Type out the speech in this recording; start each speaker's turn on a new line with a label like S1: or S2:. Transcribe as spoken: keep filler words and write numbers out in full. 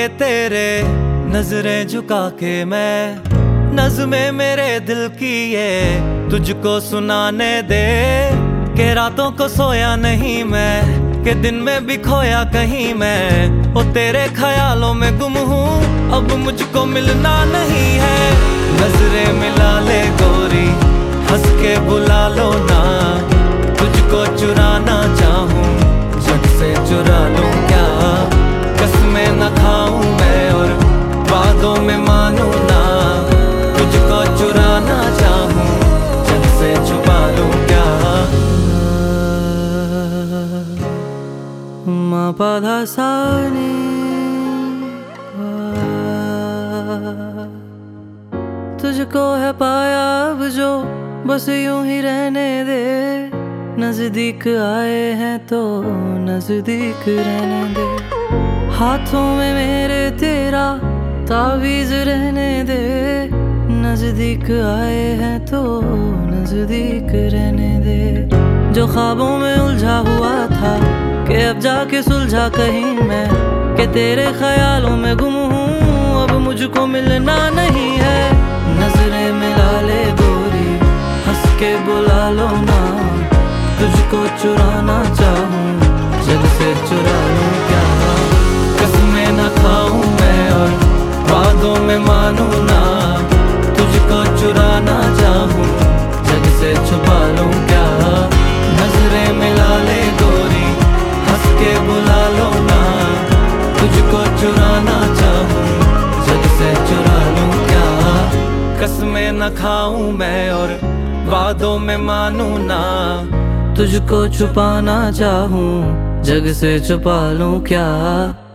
S1: तेरे नजरें झुका के मैं नज़्में मेरे दिल की ये तुझको सुनाने दे। के रातों को सोया नहीं मैं, के दिन में भी खोया कहीं मैं, ओ तेरे ख्यालों में गुम हूँ अब मुझको मिलना नहीं है। नजरें मिला ले गोरी हंस के बुला लो ना, तुझको चुराना चाहूँ जग से चुरा लूं क्या। कसमें न खाऊं मैं और वादों में मानूं ना, तुझको चुराना चाहूं जग से छुपा लूं क्या। मा पा धा सा नी पा, तुझको है पाया अब जो बस यूं ही रहने दे। नजदीक आए हैं तो नजदीक रहने दे, हाथों में मेरे तेरा तावीज रहने दे। नजदीक आए हैं तो नजदीक रहने दे। जो ख्वाबों में उलझा हुआ था कि अब जाके सुलझा कहीं मैं, कि तेरे ख्यालों में गुम हूँ अब मुझको मिलना नहीं है। नजरें मिला ले गोरी हंस के बुला लो ना, तुझको चुराना चाहूँ जग से चुरा लूं क्या। कसमें न खाऊं मैं और वादों में मानूं ना, तुझको चुराना चाहूँ जग से छुपा लूं क्या। नजरें मिला ले गोरी हंस के बुला लो ना, तुझको चुराना चाहूँ जग से चुरा लूं क्या। कसमें न खाऊं मैं और वादों में मानूं ना, तुझको छुपाना चाहूँ जग से छुपा लूं क्या।